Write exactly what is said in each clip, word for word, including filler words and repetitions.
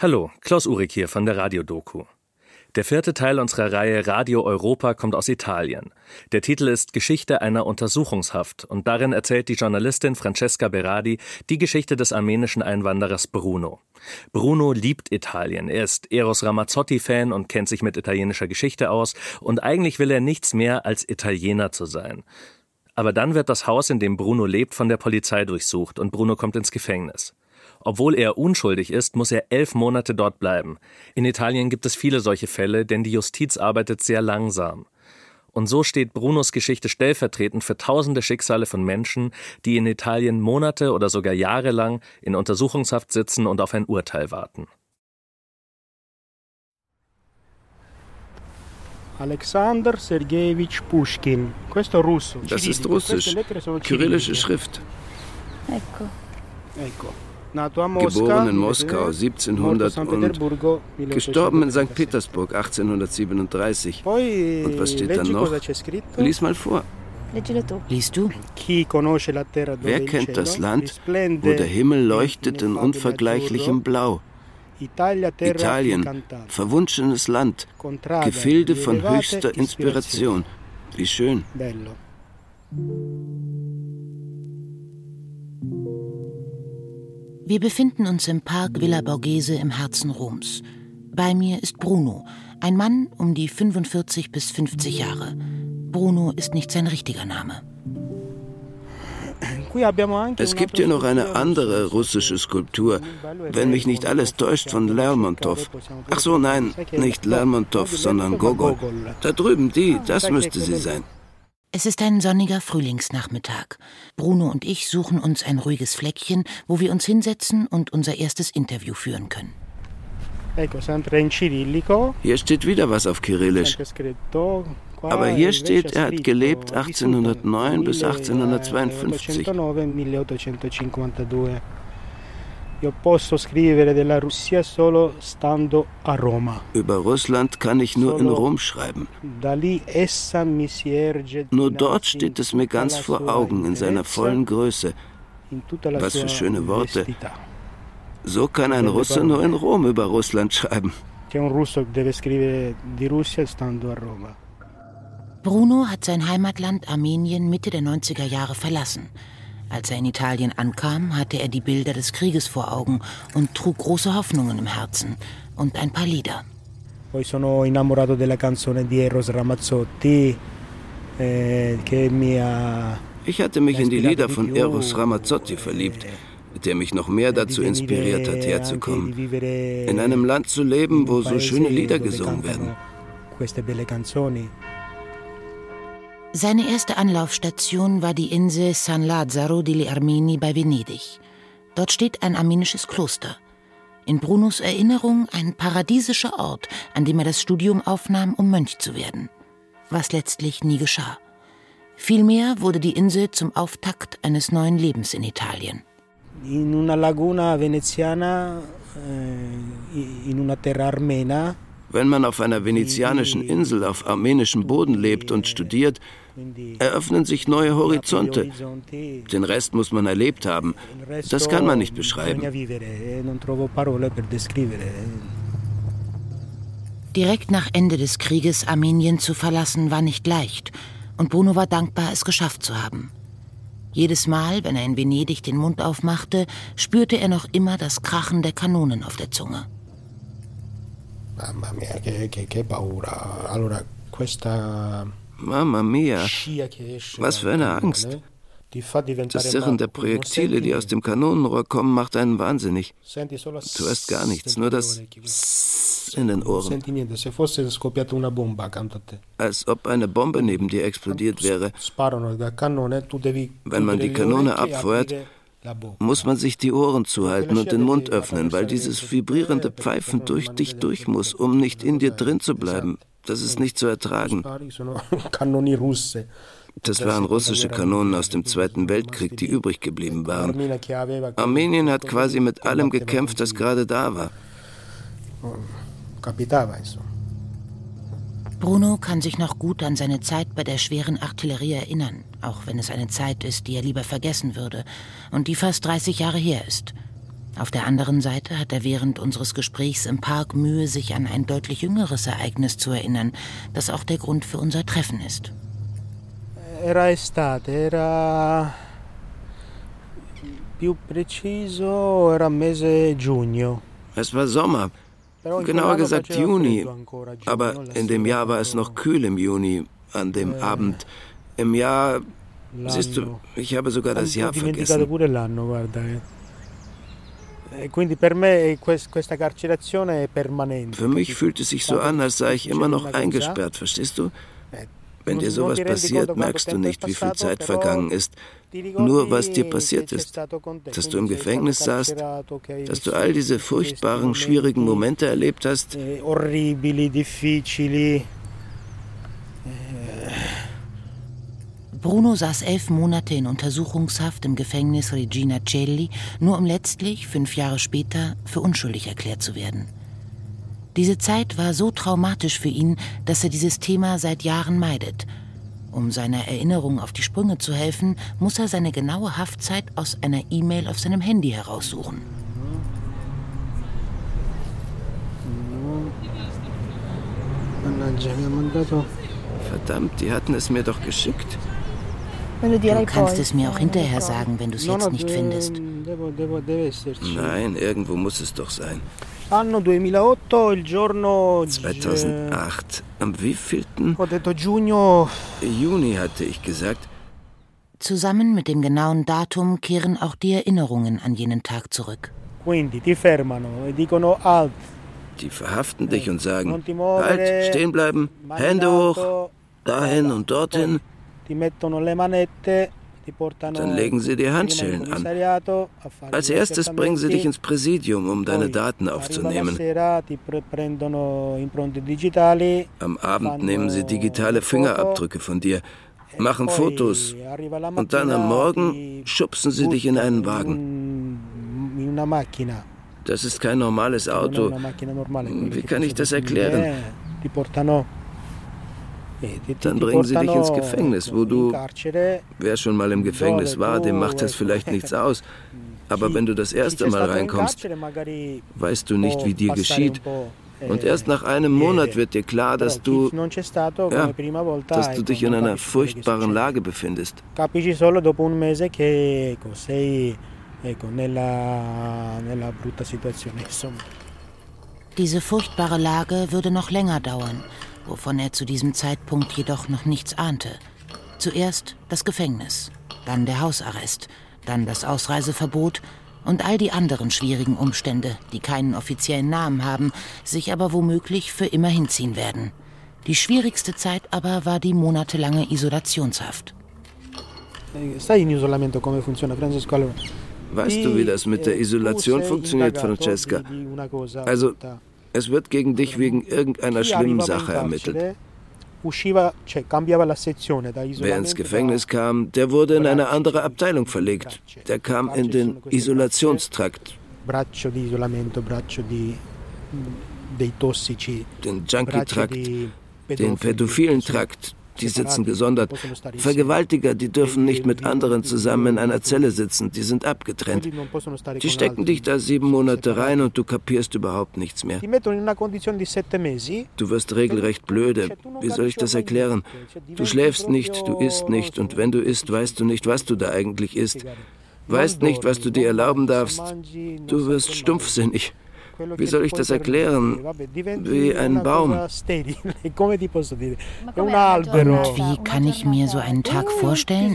Hallo, Klaus Uhrig hier von der Radiodoku. Der vierte Teil unserer Reihe Radio Europa kommt aus Italien. Der Titel ist Geschichte einer Untersuchungshaft und darin erzählt die Journalistin Francesca Berardi die Geschichte des armenischen Einwanderers Bruno. Bruno liebt Italien, er ist Eros Ramazzotti-Fan und kennt sich mit italienischer Geschichte aus und eigentlich will er nichts mehr als Italiener zu sein. Aber dann wird das Haus, in dem Bruno lebt, von der Polizei durchsucht und Bruno kommt ins Gefängnis. Obwohl er unschuldig ist, muss er elf Monate dort bleiben. In Italien gibt es viele solche Fälle, denn die Justiz arbeitet sehr langsam. Und so steht Brunos Geschichte stellvertretend für tausende Schicksale von Menschen, die in Italien Monate oder sogar Jahre lang in Untersuchungshaft sitzen und auf ein Urteil warten. Alexander Sergejewitsch Puschkin. Das ist Russisch, kyrillische Schrift. Ecco. Ecco. Geboren in Moskau siebzehnhundert und gestorben in Sankt Petersburg achtzehnhundertsiebenunddreißig. Und was steht da noch? Lies mal vor. Liest du? Wer kennt das Land, wo der Himmel leuchtet in unvergleichlichem Blau? Italien, verwunschenes Land, Gefilde von höchster Inspiration. Wie schön. Wir befinden uns im Park Villa Borghese im Herzen Roms. Bei mir ist Bruno, ein Mann um die fünfundvierzig bis fünfzig Jahre. Bruno ist nicht sein richtiger Name. Es gibt hier noch eine andere russische Skulptur, wenn mich nicht alles täuscht, von Lermontow. Ach so, nein, nicht Lermontow, sondern Gogol. Da drüben, die, das müsste sie sein. Es ist ein sonniger Frühlingsnachmittag. Bruno und ich suchen uns ein ruhiges Fleckchen, wo wir uns hinsetzen und unser erstes Interview führen können. Hier steht wieder was auf Kyrillisch. Aber hier steht, er hat gelebt achtzehnhundertneun bis achtzehnhundertzweiundfünfzig. Über Russland kann ich nur in Rom schreiben. Nur dort steht es mir ganz vor Augen in seiner vollen Größe. Was für schöne Worte. So kann ein Russe nur in Rom über Russland schreiben. Bruno hat sein Heimatland Armenien Mitte der neunziger Jahre verlassen. Als er in Italien ankam, hatte er die Bilder des Krieges vor Augen und trug große Hoffnungen im Herzen und ein paar Lieder. Poi sono innamorato della canzone di Eros Ramazzotti, eh, che mi ha... Ich hatte mich in die Lieder von Eros Ramazzotti verliebt, der mich noch mehr dazu inspiriert hat, herzukommen. In einem Land zu leben, wo so schöne Lieder gesungen werden. Seine erste Anlaufstation war die Insel San Lazzaro degli Armeni bei Venedig. Dort steht ein armenisches Kloster. In Brunos Erinnerung ein paradiesischer Ort, an dem er das Studium aufnahm, um Mönch zu werden. Was letztlich nie geschah. Vielmehr wurde die Insel zum Auftakt eines neuen Lebens in Italien. In una laguna veneziana, in una terra armena. Wenn man auf einer venezianischen Insel auf armenischem Boden lebt und studiert, eröffnen sich neue Horizonte. Den Rest muss man erlebt haben. Das kann man nicht beschreiben. Direkt nach Ende des Krieges Armenien zu verlassen, war nicht leicht. Und Bruno war dankbar, es geschafft zu haben. Jedes Mal, wenn er in Venedig den Mund aufmachte, spürte er noch immer das Krachen der Kanonen auf der Zunge. Mamma mia, che, che, che paura. Allora, questa... Mamma mia, was für eine Angst. Das Zirren der Projektile, die aus dem Kanonenrohr kommen, macht einen wahnsinnig. Du hörst gar nichts, nur das Psst in den Ohren. Als ob eine Bombe neben dir explodiert wäre. Wenn man die Kanone abfeuert, muss man sich die Ohren zuhalten und den Mund öffnen, weil dieses vibrierende Pfeifen durch dich durch muss, um nicht in dir drin zu bleiben. Das ist nicht zu ertragen. Das waren russische Kanonen aus dem Zweiten Weltkrieg, die übrig geblieben waren. Armenien hat quasi mit allem gekämpft, das gerade da war. Bruno kann sich noch gut an seine Zeit bei der schweren Artillerie erinnern, auch wenn es eine Zeit ist, die er lieber vergessen würde und die fast dreißig Jahre her ist. Auf der anderen Seite hat er während unseres Gesprächs im Park Mühe, sich an ein deutlich jüngeres Ereignis zu erinnern, das auch der Grund für unser Treffen ist. Era estate, era più preciso, era mese giugno. Es war Sommer, genauer gesagt Juni, aber in dem Jahr war es noch kühl im Juni, an dem Abend. Im Jahr, siehst du, ich habe sogar das Jahr vergessen. Für mich fühlt es sich so an, als sei ich immer noch eingesperrt, verstehst du? Wenn dir sowas passiert, merkst du nicht, wie viel Zeit vergangen ist. Nur was dir passiert ist, dass du im Gefängnis saßt, dass du all diese furchtbaren, schwierigen Momente erlebt hast. Bruno saß elf Monate in Untersuchungshaft im Gefängnis Regina Coeli, nur um letztlich, fünf Jahre später, für unschuldig erklärt zu werden. Diese Zeit war so traumatisch für ihn, dass er dieses Thema seit Jahren meidet. Um seiner Erinnerung auf die Sprünge zu helfen, muss er seine genaue Haftzeit aus einer E-Mail auf seinem Handy heraussuchen. Verdammt, die hatten es mir doch geschickt. Du kannst es mir auch hinterher sagen, wenn du es jetzt nicht findest. Nein, irgendwo muss es doch sein. Anno duemilaotto, il giorno... zweitausendacht. Am wievielten? Ho detto giugno... Juni hatte ich gesagt. Zusammen mit dem genauen Datum kehren auch die Erinnerungen an jenen Tag zurück. Quindi ti fermano e dicono halt. Die verhaften dich und sagen, halt, stehen bleiben, Hände hoch, dahin und dorthin. Ti mettono le manette. Dann legen sie dir Handschellen an. Als erstes bringen sie dich ins Präsidium, um deine Daten aufzunehmen. Am Abend nehmen sie digitale Fingerabdrücke von dir, machen Fotos und dann am Morgen schubsen sie dich in einen Wagen. Das ist kein normales Auto. Wie kann ich das erklären? Dann bringen sie dich ins Gefängnis, wo du, wer schon mal im Gefängnis war, dem macht das vielleicht nichts aus. Aber wenn du das erste Mal reinkommst, weißt du nicht, wie dir geschieht. Und erst nach einem Monat wird dir klar, dass du, ja, dass du dich in einer furchtbaren Lage befindest. Diese furchtbare Lage würde noch länger dauern, wovon er zu diesem Zeitpunkt jedoch noch nichts ahnte. Zuerst das Gefängnis, dann der Hausarrest, dann das Ausreiseverbot und all die anderen schwierigen Umstände, die keinen offiziellen Namen haben, sich aber womöglich für immer hinziehen werden. Die schwierigste Zeit aber war die monatelange Isolationshaft. Weißt du, wie das mit der Isolation funktioniert, Francesca? Also, es wird gegen dich wegen irgendeiner schlimmen Sache ermittelt. Wer ins Gefängnis kam, der wurde in eine andere Abteilung verlegt. Der kam in den Isolationstrakt. Den Junkie-Trakt, den pädophilen Trakt. Die sitzen gesondert. Vergewaltiger, die dürfen nicht mit anderen zusammen in einer Zelle sitzen. Die sind abgetrennt. Die stecken dich da sieben Monate rein und du kapierst überhaupt nichts mehr. Du wirst regelrecht blöde. Wie soll ich das erklären? Du schläfst nicht, du isst nicht. Und wenn du isst, weißt du nicht, was du da eigentlich isst. Weißt nicht, was du dir erlauben darfst. Du wirst stumpfsinnig. Wie soll ich das erklären? Wie ein Baum. Und wie kann ich mir so einen Tag vorstellen?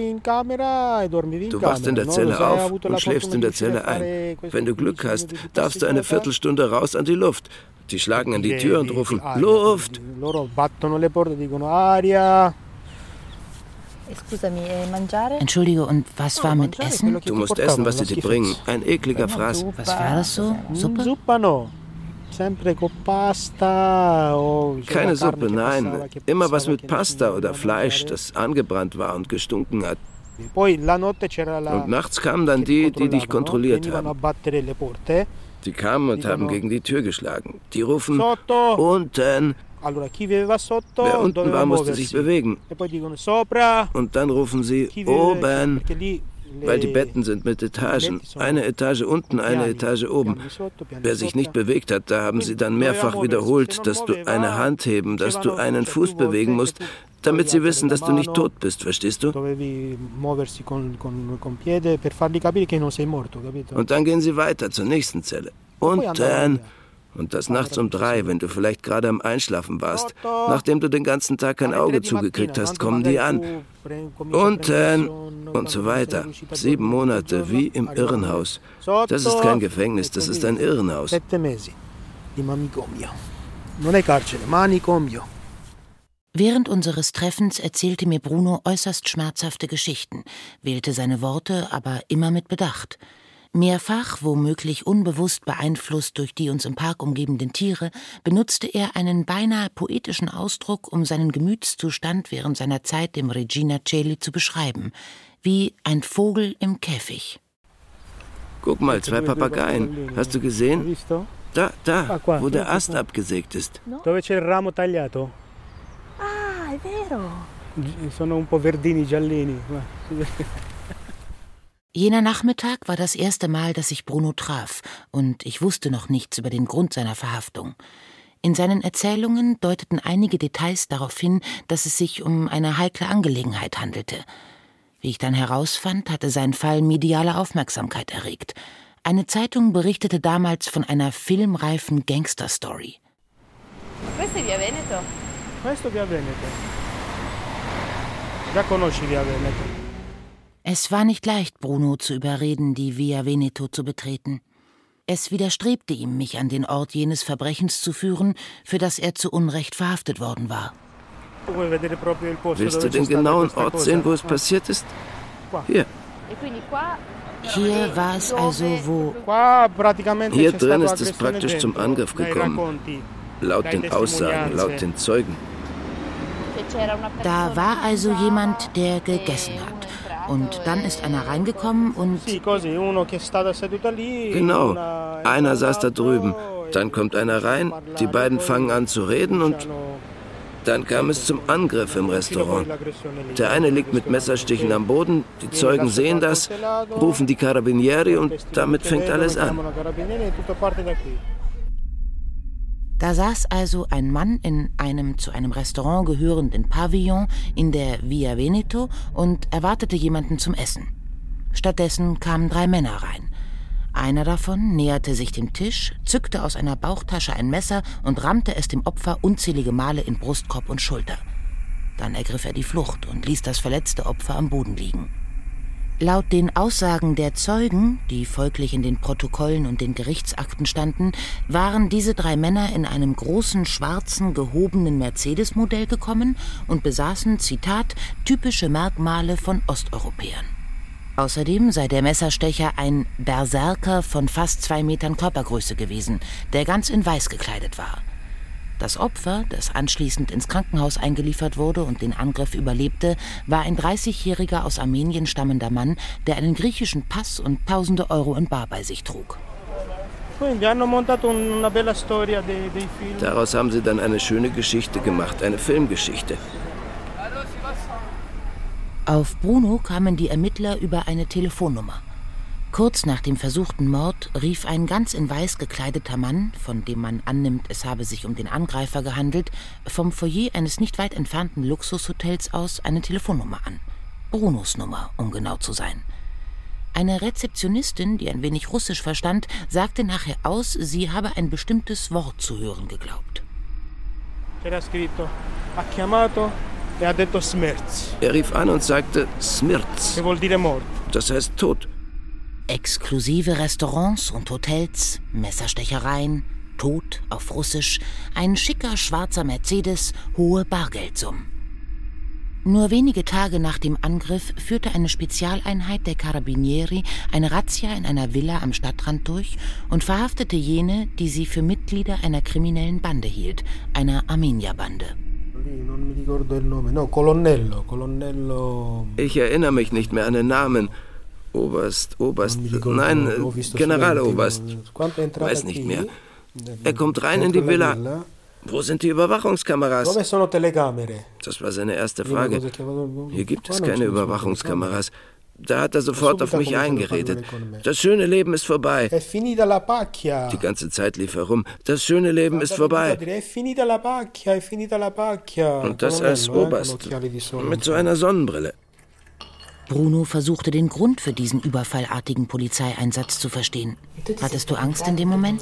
Du wachst in der Zelle auf und schläfst in der Zelle ein. Wenn du Glück hast, darfst du eine Viertelstunde raus an die Luft. Die schlagen an die Tür und rufen Luft. Entschuldige, und was war mit Essen? Du musst essen, was sie dir bringen. Ein ekliger Fraß. Was war das so? Suppe? Keine Suppe, nein. Immer was mit Pasta oder Fleisch, das angebrannt war und gestunken hat. Und nachts kamen dann die, die dich kontrolliert haben. Die kamen und haben gegen die Tür geschlagen. Die rufen, unten. Wer unten war, musste sich bewegen. Und dann rufen sie, oben. weil die Betten sind mit Etagen. Eine Etage unten, eine Etage oben. Wer sich nicht bewegt hat, da haben sie dann mehrfach wiederholt, dass du eine Hand heben, dass du einen Fuß bewegen musst, damit sie wissen, dass du nicht tot bist, verstehst du? Und dann gehen sie weiter zur nächsten Zelle. Und dann... Und das nachts um drei, wenn du vielleicht gerade am Einschlafen warst. Nachdem du den ganzen Tag kein Auge zugekriegt hast, kommen die an. Und dann und so weiter. Sieben Monate wie im Irrenhaus. Das ist kein Gefängnis, das ist ein Irrenhaus. Während unseres Treffens erzählte mir Bruno äußerst schmerzhafte Geschichten, wählte seine Worte aber immer mit Bedacht. Mehrfach, womöglich unbewusst beeinflusst durch die uns im Park umgebenden Tiere, benutzte er einen beinahe poetischen Ausdruck, um seinen Gemütszustand während seiner Zeit im Regina Coeli zu beschreiben, wie ein Vogel im Käfig. Guck mal, zwei Papageien. Hast du gesehen? Da, da, wo der Ast abgesägt ist. Dove c'è il ramo tagliato? Ah, è vero. Sono un po' verdini, giallini. Jener Nachmittag war das erste Mal, dass ich Bruno traf, und ich wusste noch nichts über den Grund seiner Verhaftung. In seinen Erzählungen deuteten einige Details darauf hin, dass es sich um eine heikle Angelegenheit handelte. Wie ich dann herausfand, hatte sein Fall mediale Aufmerksamkeit erregt. Eine Zeitung berichtete damals von einer filmreifen Gangster-Story. Questo è Via Veneto? Questo è Via Veneto. Già conosci Via Veneto. Es war nicht leicht, Bruno zu überreden, die Via Veneto zu betreten. Es widerstrebte ihm, mich an den Ort jenes Verbrechens zu führen, für das er zu Unrecht verhaftet worden war. Willst du den genauen Ort sehen, wo es passiert ist? Hier. Hier war es also, wo... Hier drin ist es praktisch zum Angriff gekommen. Laut den Aussagen, laut den Zeugen. Da war also jemand, der gegessen hat. Und dann ist einer reingekommen und... Genau, einer saß da drüben. Dann kommt einer rein, die beiden fangen an zu reden und dann kam es zum Angriff im Restaurant. Der eine liegt mit Messerstichen am Boden, die Zeugen sehen das, rufen die Carabinieri und damit fängt alles an. Da saß also ein Mann in einem zu einem Restaurant gehörenden Pavillon in der Via Veneto und erwartete jemanden zum Essen. Stattdessen kamen drei Männer rein. Einer davon näherte sich dem Tisch, zückte aus einer Bauchtasche ein Messer und rammte es dem Opfer unzählige Male in Brustkorb und Schulter. Dann ergriff er die Flucht und ließ das verletzte Opfer am Boden liegen. Laut den Aussagen der Zeugen, die folglich in den Protokollen und den Gerichtsakten standen, waren diese drei Männer in einem großen, schwarzen, gehobenen Mercedes-Modell gekommen und besaßen, Zitat, typische Merkmale von Osteuropäern. Außerdem sei der Messerstecher ein Berserker von fast zwei Metern Körpergröße gewesen, der ganz in Weiß gekleidet war. Das Opfer, das anschließend ins Krankenhaus eingeliefert wurde und den Angriff überlebte, war ein dreißigjähriger aus Armenien stammender Mann, der einen griechischen Pass und tausende Euro in bar bei sich trug. Daraus haben sie dann eine schöne Geschichte gemacht, eine Filmgeschichte. Auf Bruno kamen die Ermittler über eine Telefonnummer. Kurz nach dem versuchten Mord rief ein ganz in Weiß gekleideter Mann, von dem man annimmt, es habe sich um den Angreifer gehandelt, vom Foyer eines nicht weit entfernten Luxushotels aus eine Telefonnummer an. Brunos Nummer, um genau zu sein. Eine Rezeptionistin, die ein wenig Russisch verstand, sagte nachher aus, sie habe ein bestimmtes Wort zu hören geglaubt. Er rief an und sagte Smirz. Das heißt Tod. Exklusive Restaurants und Hotels, Messerstechereien, Tod auf Russisch, ein schicker schwarzer Mercedes, hohe Bargeldsummen. Nur wenige Tage nach dem Angriff führte eine Spezialeinheit der Carabinieri eine Razzia in einer Villa am Stadtrand durch und verhaftete jene, die sie für Mitglieder einer kriminellen Bande hielt, einer Armenierbande. Ich erinnere mich nicht mehr an den Namen. Oberst, Oberst, nein, Generaloberst, weiß nicht mehr. Er kommt rein in die Villa. Wo sind die Überwachungskameras? Das war seine erste Frage. Hier gibt es keine Überwachungskameras. Da hat er sofort auf mich eingeredet. Das schöne Leben ist vorbei. Die ganze Zeit lief er rum. Das schöne Leben ist vorbei. Und das als Oberst. Mit so einer Sonnenbrille. Bruno versuchte den Grund für diesen überfallartigen Polizeieinsatz zu verstehen. Hattest du Angst in dem Moment?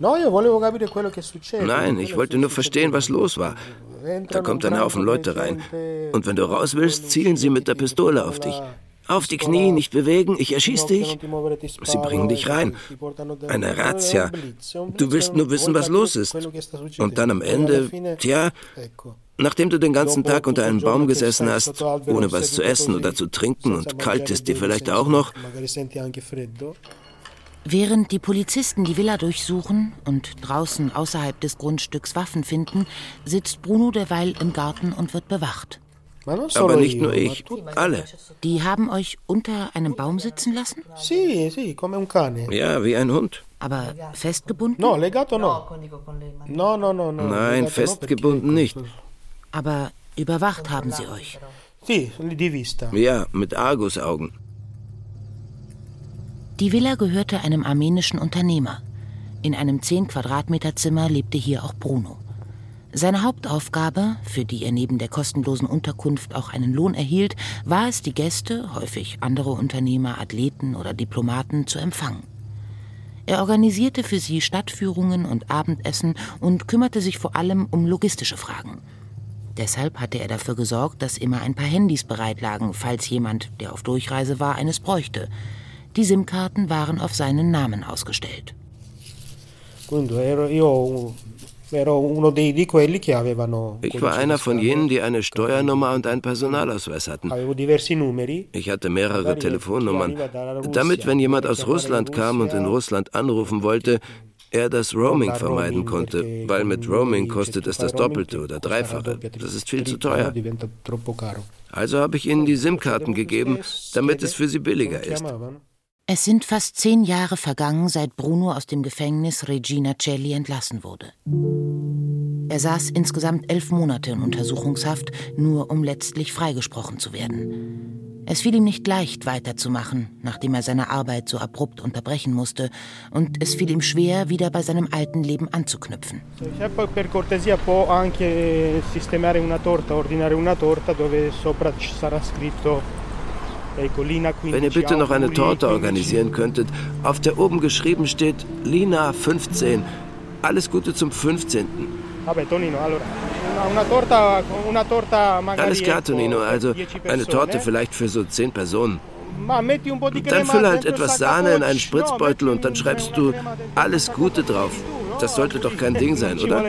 Nein, ich wollte nur verstehen, was los war. Da kommt ein Haufen Leute rein. Und wenn du raus willst, zielen sie mit der Pistole auf dich. Auf die Knie, nicht bewegen, ich erschieß dich. Sie bringen dich rein. Eine Razzia. Du willst nur wissen, was los ist. Und dann am Ende, tja, nachdem du den ganzen Tag unter einem Baum gesessen hast, ohne was zu essen oder zu trinken und kalt ist dir vielleicht auch noch. Während die Polizisten die Villa durchsuchen und draußen außerhalb des Grundstücks Waffen finden, sitzt Bruno derweil im Garten und wird bewacht. Aber nicht nur ich, alle. Die haben euch unter einem Baum sitzen lassen? Ja, wie ein Hund. Aber festgebunden? Nein, festgebunden nicht. Aber überwacht haben sie euch? Ja, mit Argusaugen. Die Villa gehörte einem armenischen Unternehmer. In einem zehn Quadratmeter Zimmer lebte hier auch Bruno. Seine Hauptaufgabe, für die er neben der kostenlosen Unterkunft auch einen Lohn erhielt, war es, die Gäste, häufig andere Unternehmer, Athleten oder Diplomaten, zu empfangen. Er organisierte für sie Stadtführungen und Abendessen und kümmerte sich vor allem um logistische Fragen. Deshalb hatte er dafür gesorgt, dass immer ein paar Handys bereit lagen, falls jemand, der auf Durchreise war, eines bräuchte. Die SIM-Karten waren auf seinen Namen ausgestellt. Ich war einer von jenen, die eine Steuernummer und einen Personalausweis hatten. Ich hatte mehrere Telefonnummern, damit, wenn jemand aus Russland kam und in Russland anrufen wollte, er das Roaming vermeiden konnte, weil mit Roaming kostet es das Doppelte oder Dreifache. Das ist viel zu teuer. Also habe ich ihnen die SIM-Karten gegeben, damit es für sie billiger ist. Es sind fast zehn Jahre vergangen, seit Bruno aus dem Gefängnis Regina Coeli entlassen wurde. Er saß insgesamt elf Monate in Untersuchungshaft, nur um letztlich freigesprochen zu werden. Es fiel ihm nicht leicht, weiterzumachen, nachdem er seine Arbeit so abrupt unterbrechen musste. Und es fiel ihm schwer, wieder bei seinem alten Leben anzuknüpfen. Per cortesia può anche sistemare una torta, ordinare una torta, dove sopra ci sarà scritto. Wenn ihr bitte noch eine Torte organisieren könntet, auf der oben geschrieben steht Lina fünfzehn. Alles Gute zum fünfzehnten Alles klar, Tonino, also eine Torte vielleicht für so zehn Personen. Dann fülle halt etwas Sahne in einen Spritzbeutel und dann schreibst du alles Gute drauf. Das sollte doch kein Ding sein, oder?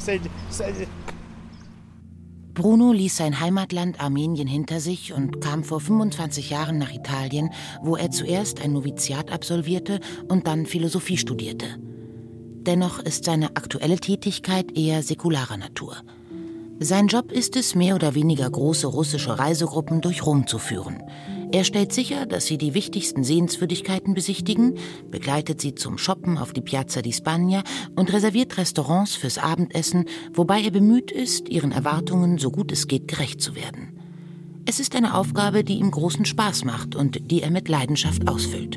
Bruno ließ sein Heimatland Armenien hinter sich und kam vor fünfundzwanzig Jahren nach Italien, wo er zuerst ein Noviziat absolvierte und dann Philosophie studierte. Dennoch ist seine aktuelle Tätigkeit eher säkularer Natur. Sein Job ist es, mehr oder weniger große russische Reisegruppen durch Rom zu führen. Er stellt sicher, dass sie die wichtigsten Sehenswürdigkeiten besichtigen, begleitet sie zum Shoppen auf die Piazza di Spagna und reserviert Restaurants fürs Abendessen, wobei er bemüht ist, ihren Erwartungen so gut es geht gerecht zu werden. Es ist eine Aufgabe, die ihm großen Spaß macht und die er mit Leidenschaft ausfüllt.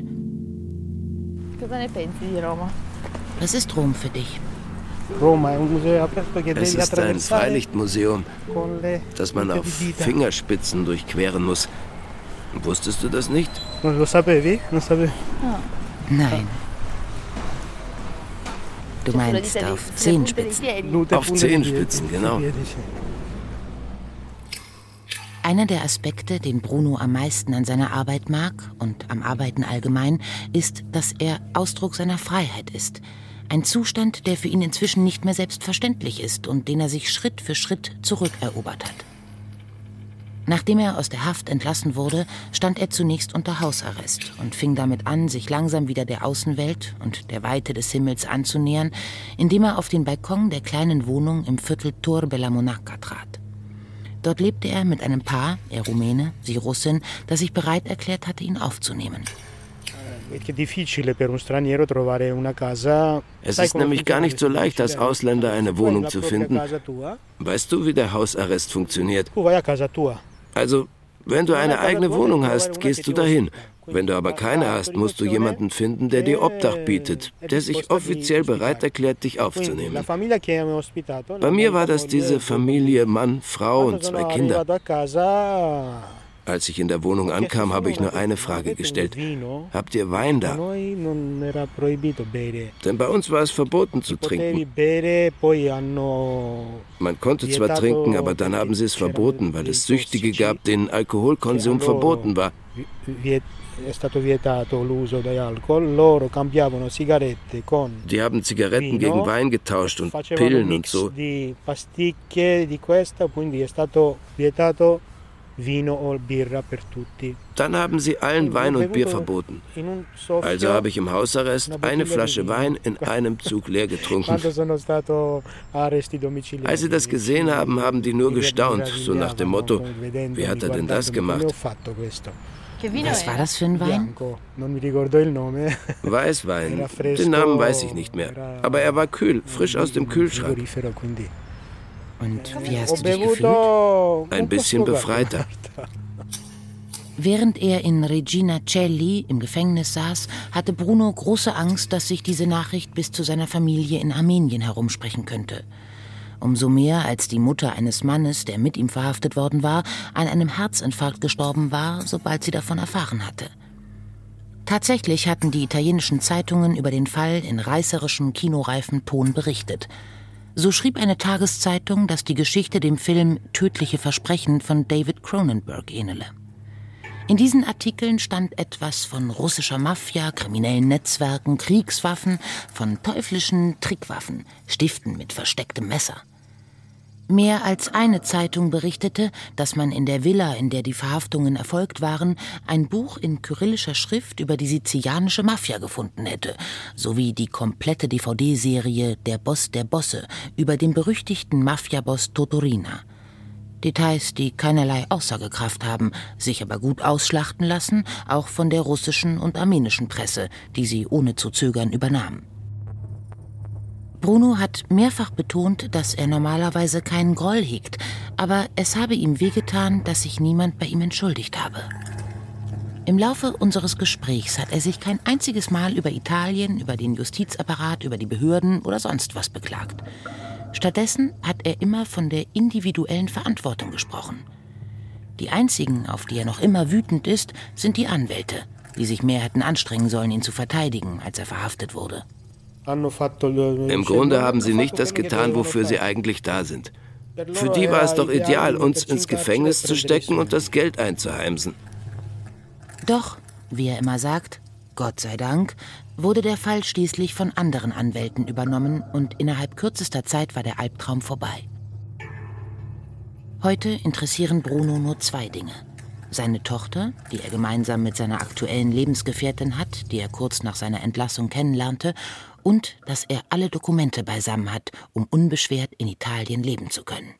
Was ist Rom für dich? Es ist ein Freilichtmuseum, das man auf Fingerspitzen durchqueren muss. Wusstest du das nicht? Nein. Du meinst auf Zehenspitzen. Auf Zehenspitzen, genau. Einer der Aspekte, den Bruno am meisten an seiner Arbeit mag und am Arbeiten allgemein, ist, dass er Ausdruck seiner Freiheit ist. Ein Zustand, der für ihn inzwischen nicht mehr selbstverständlich ist und den er sich Schritt für Schritt zurückerobert hat. Nachdem er aus der Haft entlassen wurde, stand er zunächst unter Hausarrest und fing damit an, sich langsam wieder der Außenwelt und der Weite des Himmels anzunähern, indem er auf den Balkon der kleinen Wohnung im Viertel Tor Bella Monaca trat. Dort lebte er mit einem Paar, er Rumäne, sie Russin, das sich bereit erklärt hatte, ihn aufzunehmen. Es ist nämlich gar nicht so leicht, als Ausländer eine Wohnung zu finden. Weißt du, wie der Hausarrest funktioniert? Also, Wenn du eine eigene Wohnung hast, gehst du dahin. Wenn du aber keine hast, musst du jemanden finden, der dir Obdach bietet, der sich offiziell bereit erklärt, dich aufzunehmen. Bei mir war das diese Familie, Mann, Frau und zwei Kinder. Als ich in der Wohnung ankam, habe ich nur eine Frage gestellt. Habt ihr Wein da? Denn bei uns war es verboten zu trinken. Man konnte zwar trinken, aber dann haben sie es verboten, weil es Süchtige gab, denen Alkoholkonsum verboten war. Die haben Zigaretten gegen Wein getauscht und Pillen und so. Dann haben sie allen Wein und Bier verboten. Also habe ich im Hausarrest eine Flasche Wein in einem Zug leer getrunken. Als sie das gesehen haben, haben die nur gestaunt, so nach dem Motto, wie hat er denn das gemacht? Was war das für ein Wein? Weißwein. Den Namen weiß ich nicht mehr. Aber er war kühl, frisch aus dem Kühlschrank. Und wie hast du dich gefühlt? Ein bisschen befreiter. Während er in Regina Coeli im Gefängnis saß, hatte Bruno große Angst, dass sich diese Nachricht bis zu seiner Familie in Armenien herumsprechen könnte. Umso mehr, als die Mutter eines Mannes, der mit ihm verhaftet worden war, an einem Herzinfarkt gestorben war, sobald sie davon erfahren hatte. Tatsächlich hatten die italienischen Zeitungen über den Fall in reißerischem, kinoreifem Ton berichtet. So schrieb eine Tageszeitung, dass die Geschichte dem Film »Tödliche Versprechen« von David Cronenberg ähnele. In diesen Artikeln stand etwas von russischer Mafia, kriminellen Netzwerken, Kriegswaffen, von teuflischen Trickwaffen, Stiften mit verstecktem Messer. Mehr als eine Zeitung berichtete, dass man in der Villa, in der die Verhaftungen erfolgt waren, ein Buch in kyrillischer Schrift über die sizilianische Mafia gefunden hätte, sowie die komplette D V D-Serie »Der Boss der Bosse« über den berüchtigten Mafia-Boss Totorina. Details, die keinerlei Aussagekraft haben, sich aber gut ausschlachten lassen, auch von der russischen und armenischen Presse, die sie ohne zu zögern übernahm. Bruno hat mehrfach betont, dass er normalerweise keinen Groll hegt, aber es habe ihm wehgetan, dass sich niemand bei ihm entschuldigt habe. Im Laufe unseres Gesprächs hat er sich kein einziges Mal über Italien, über den Justizapparat, über die Behörden oder sonst was beklagt. Stattdessen hat er immer von der individuellen Verantwortung gesprochen. Die einzigen, auf die er noch immer wütend ist, sind die Anwälte, die sich mehr hätten anstrengen sollen, ihn zu verteidigen, als er verhaftet wurde. Im Grunde haben sie nicht das getan, wofür sie eigentlich da sind. Für die war es doch ideal, uns ins Gefängnis zu stecken und das Geld einzuheimsen. Doch, wie er immer sagt, Gott sei Dank, wurde der Fall schließlich von anderen Anwälten übernommen und innerhalb kürzester Zeit war der Albtraum vorbei. Heute interessieren Bruno nur zwei Dinge. Seine Tochter, die er gemeinsam mit seiner aktuellen Lebensgefährtin hat, die er kurz nach seiner Entlassung kennenlernte, und dass er alle Dokumente beisammen hat, um unbeschwert in Italien leben zu können.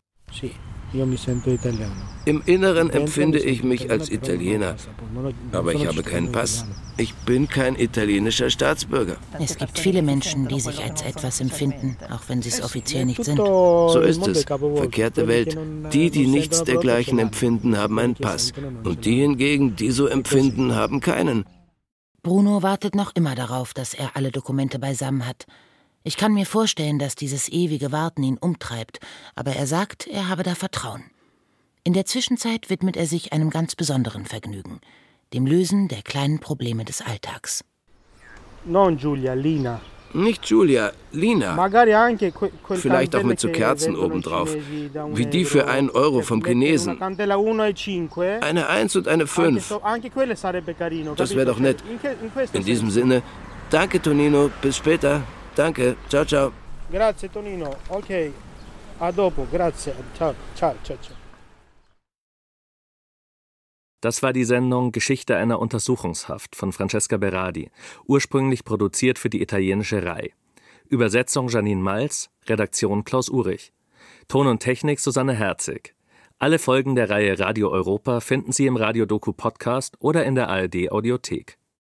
Im Inneren empfinde ich mich als Italiener, aber ich habe keinen Pass. Ich bin kein italienischer Staatsbürger. Es gibt viele Menschen, die sich als etwas empfinden, auch wenn sie es offiziell nicht sind. So ist es. Verkehrte Welt. Die, die nichts dergleichen empfinden, haben einen Pass. Und die hingegen, die so empfinden, haben keinen. Bruno wartet noch immer darauf, dass er alle Dokumente beisammen hat. Ich kann mir vorstellen, dass dieses ewige Warten ihn umtreibt, aber er sagt, er habe da Vertrauen. In der Zwischenzeit widmet er sich einem ganz besonderen Vergnügen, dem Lösen der kleinen Probleme des Alltags. Non Giulia, Lina. Nicht Giulia, Lina. Vielleicht auch mit so Kerzen obendrauf, wie die für einen Euro vom Chinesen. Eine Eins und eine Fünf. Das wäre doch nett. In diesem Sinne, danke Tonino, bis später. Danke, ciao, ciao. Grazie Tonino, okay. A dopo, grazie. Ciao, ciao, ciao, ciao. Das war die Sendung Geschichte einer Untersuchungshaft von Francesca Berardi, ursprünglich produziert für die italienische Rai. Übersetzung Janine Malz, Redaktion Klaus Urich. Ton und Technik Susanne Herzig. Alle Folgen der Reihe Radio Europa finden Sie im Radio-Doku-Podcast oder in der A R D-Audiothek.